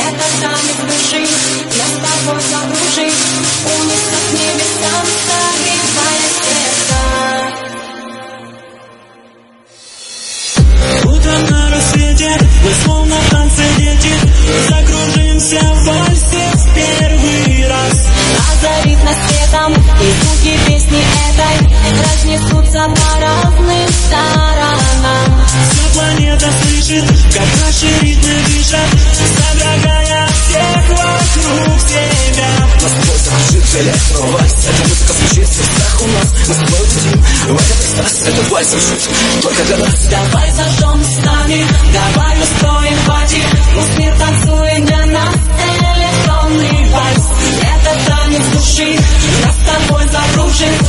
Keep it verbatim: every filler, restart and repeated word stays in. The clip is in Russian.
Это танец души, я с тобой задружить. Унесет к небесам, согревая сердца. Утром на рассвете мы словно в танце дети, закружимся в вальсе в первый раз. Озарит нас светом, и звуки песни этой разнесутся по разным сторонам. Вся планета слышит, как наши ритмы дышат, содрогая всех вокруг себя. Нас с тобой закружит электровальс. Эта музыка звучит в сердцах у нас. Мы с тобой летим в этот экстаз. Этот вальс звучит только для нас. Давай зажжем с нами, давай устроим пати. Пусть мир танцует для нас электронный вальс. Это танец души, нас с тобой закружит.